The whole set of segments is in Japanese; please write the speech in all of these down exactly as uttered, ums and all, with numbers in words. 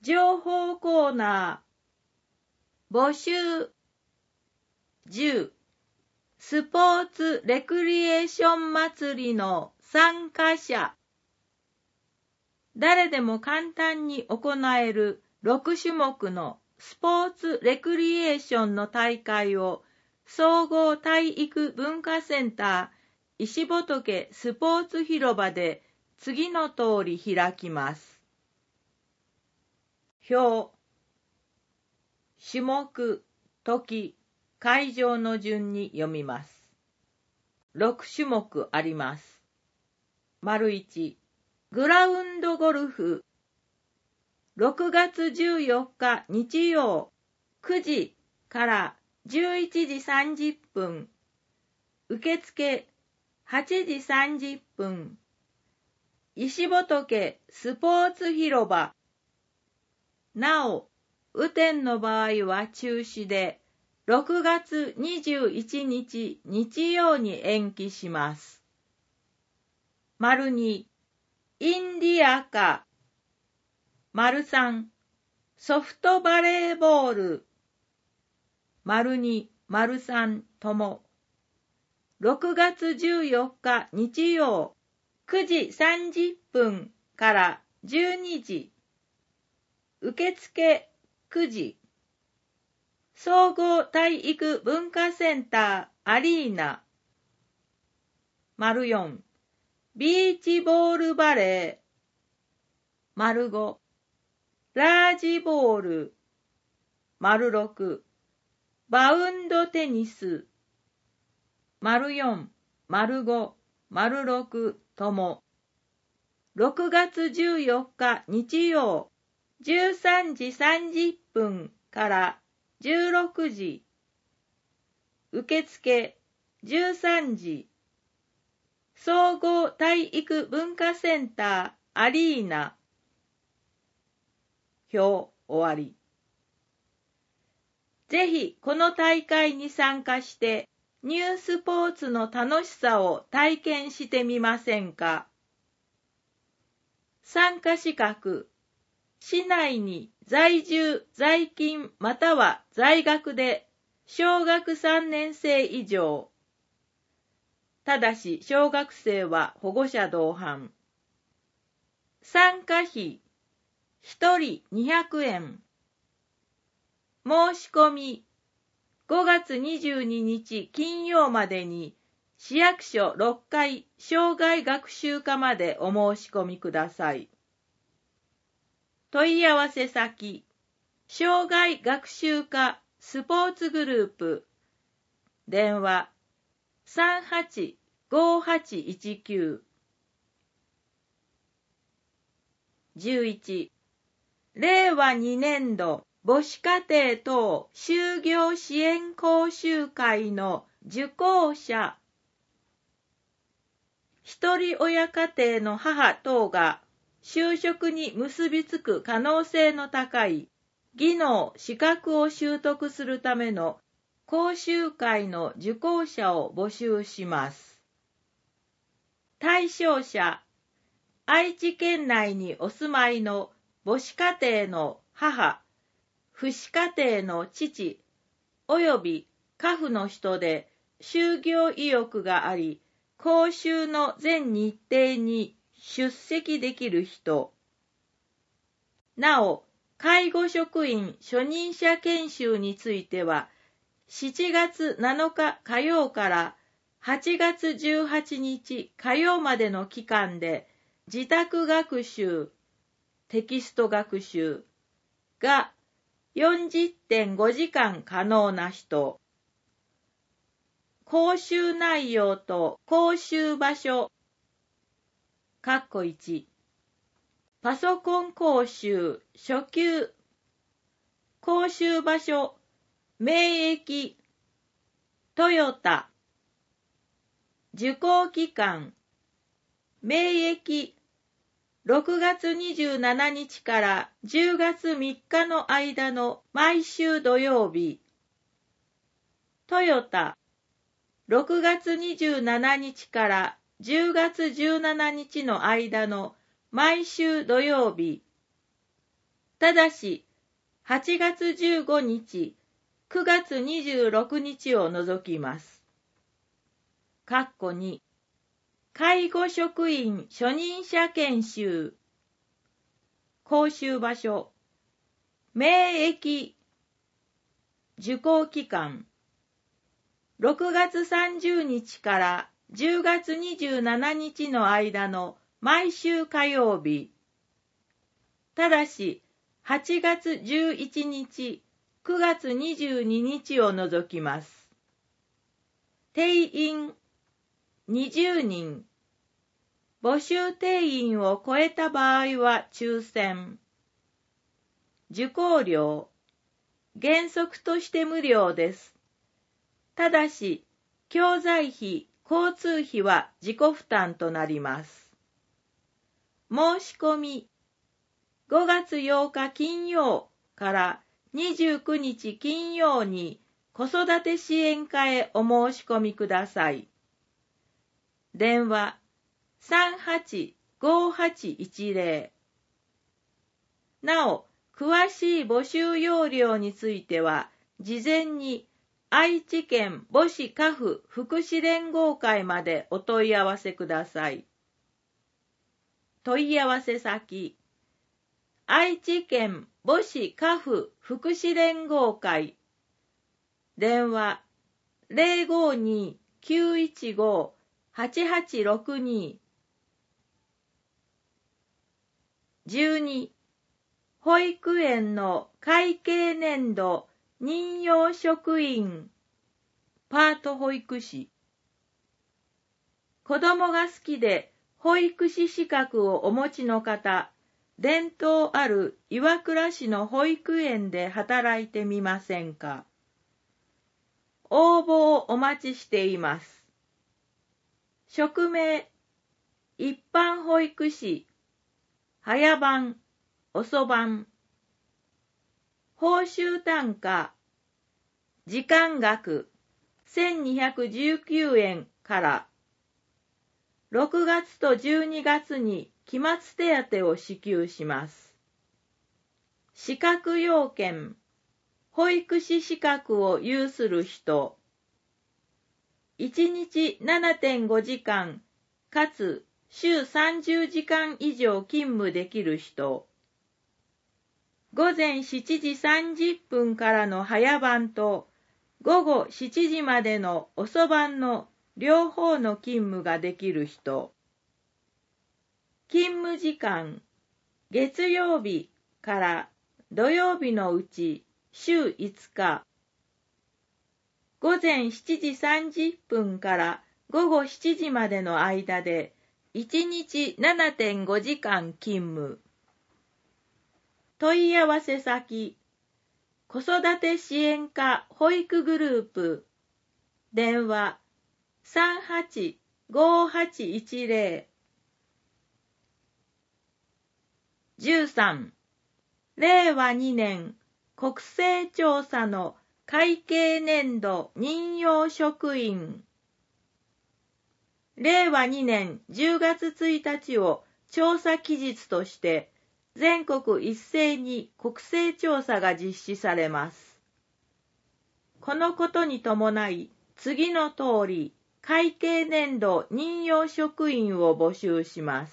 情報コーナー募集じゅうスポーツレクリエーション祭りの参加者。誰でも簡単に行えるろく種目のスポーツレクリエーションの大会を総合体育文化センター石仏スポーツ広場で次の通り開きます。表、種目、時、会場の順に読みます。ろく種目あります。丸いち、グラウンドゴルフ。ろくがつじゅうよっか日曜くじからじゅういちじさんじゅっぷん。受付はちじさんじゅっぷん。石仏スポーツ広場。なお、雨天の場合は中止で、ろくがつにじゅういちにち日曜に延期します。丸に、インディアカ。丸さん、ソフトバレーボール。丸に、丸さんとも。ろくがつじゅうよっか日曜くじさんじゅっぷんからじゅうにじ。受付くじ。総合体育文化センターアリーナ。丸よん、ビーチボールバレー。丸ご、ラージボール。丸ろく、バウンドテニス。丸よん、丸ご、丸ろくとも。ろくがつじゅうよっか日曜じゅうさんじさんじゅっぷんからじゅうろくじ。受付じゅうさんじ。総合体育文化センターアリーナ。表終わり。ぜひこの大会に参加してニュースポーツの楽しさを体験してみませんか。参加資格、市内に在住、在勤または在学で小学さんねん生以上。ただし小学生は保護者同伴。参加費、ひとりにひゃくえん。申し込み、ごがつにじゅうににち金曜までに市役所ろっかい障害学習課までお申し込みください。問い合わせ先、障害学習課スポーツグループ。電話さんはちごはちいちきゅう。じゅういち、れいわにねんど母子家庭等就業支援講習会の受講者。一人親家庭の母等が就職に結びつく可能性の高い技能・資格を習得するための講習会の受講者を募集します。対象者、愛知県内にお住まいの母子家庭の母、父子家庭の父、および家父の人で就業意欲があり、講習の全日程に出席できる人。なお、介護職員初任者研修については、しちがつなのか火曜からはちがつじゅうはちにち火曜までの期間で、自宅学習、テキスト学習が よんじゅってんごじかん可能な人。講習内容と講習場所。括弧いち、パソコン講習初級。講習場所、名駅、トヨタ。受講期間、名駅、ろくがつにじゅうしちにちからじゅうがつみっかの間の毎週土曜日。トヨタ、ろくがつにじゅうしちにちからじゅうがつじゅうしちにちの間の毎週土曜日。 ただし、はちがつじゅうごにち、くがつにじゅうろくにちを除きます。括弧に、介護職員初任者研修。講習場所。名疫。受講期間。ろくがつさんじゅうにちからじゅうがつにじゅうしちにちの間の毎週火曜日。ただし、はちがつじゅういちにち、くがつにじゅうににちを除きます。定員にじゅうにん。募集定員を超えた場合は抽選。受講料。原則として無料です。ただし、教材費、交通費は自己負担となります。申し込み。ごがつようか金曜からにじゅうくにち金曜に子育て支援課へお申し込みください。電話さんはちごはちいちゼロ。なお、詳しい募集要領については、事前に愛知県母子家父福祉連合会までお問い合わせください。問い合わせ先、愛知県母子家父福祉連合会。電話ゼロごに きゅういちご はちはちろくに。じゅうに保育園の会計年度任用職員、パート保育士。子供が好きで保育士資格をお持ちの方、伝統ある岩倉市の保育園で働いてみませんか。応募をお待ちしています。職名、一般保育士、早番、遅番。報酬単価、時間額せんにひゃくじゅうきゅうえんから、ろくがつとじゅうにがつに期末手当を支給します。資格要件、保育士資格を有する人、いちにち ななてんごじかんかつ週さんじゅうじかん以上勤務できる人、午前しちじさんじゅっぷんからの早番と午後しちじまでの遅番の両方の勤務ができる人、勤務時間、月曜日から土曜日のうち週いつか、午前しちじさんじゅっぷんから午後しちじまでの間でいちにち ななてんごじかん勤務。問い合わせ先、子育て支援課保育グループ、電話さんはちごはちいちゼロ。じゅうさん、れいわにねん国勢調査の会計年度任用職員。れいわにねんじゅうがつついたちを調査期日として全国一斉に国勢調査が実施されます。このことに伴い、次の通り会計年度任用職員を募集します。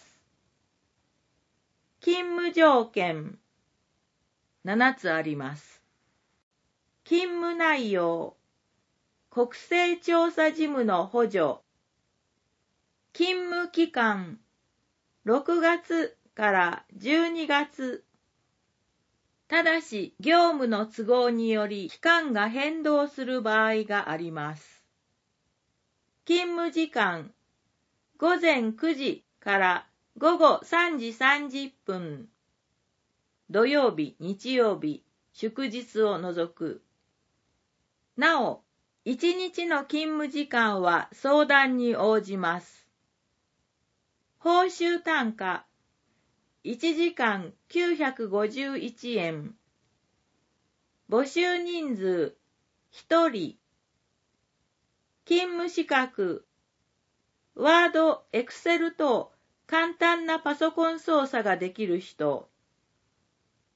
勤務条件ななつあります。勤務内容、国勢調査事務の補助、勤務期間、ろくがつからじゅうにがつ。ただし、業務の都合により期間が変動する場合があります。勤務時間、ごぜんくじからごごさんじさんじゅっぷん。土曜日、日曜日、祝日を除く。なお、いちにちの勤務時間は相談に応じます。報酬単価、いちじかんきゅうひゃくごじゅういちえん。募集人数、ひとり。勤務資格、ワード、エクセル等簡単なパソコン操作ができる人。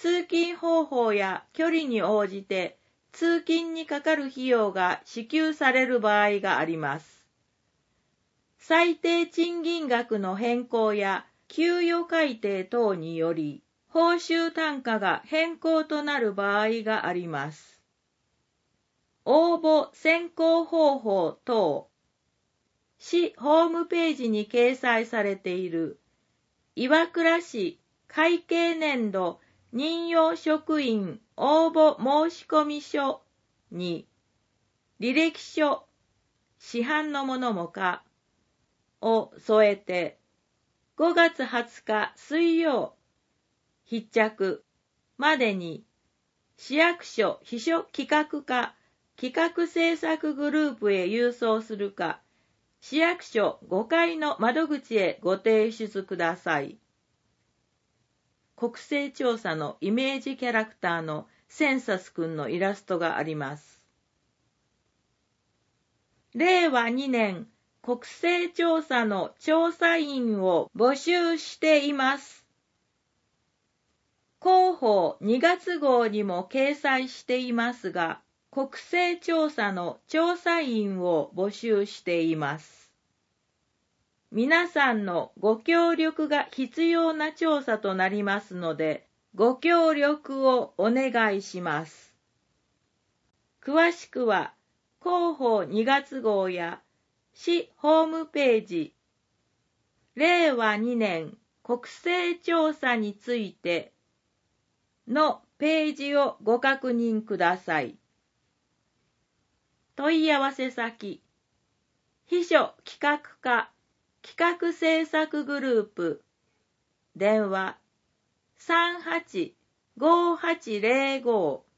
通勤方法や距離に応じて通勤にかかる費用が支給される場合があります。最低賃金額の変更や給与改定等により、報酬単価が変更となる場合があります。応募選考方法等、市ホームページに掲載されている岩倉市会計年度任用職員応募申込書に履歴書、市販のものもかを添えて、ごがつはつか水曜必着までに市役所秘書企画課企画制作グループへ郵送するか、市役所ごかいの窓口へご提出ください。国勢調査のイメージキャラクターのセンサスくんのイラストがあります。れいわにねん国勢調査の調査員を募集しています。広報にがつ号にも掲載していますが、国勢調査の調査員を募集しています。皆さんのご協力が必要な調査となりますので、ご協力をお願いします。詳しくは、広報にがつ号や市ホームページ、れいわにねん国勢調査についてのページをご確認ください。問い合わせ先、秘書企画課企画制作グループ、電話 さんはちごはちゼロご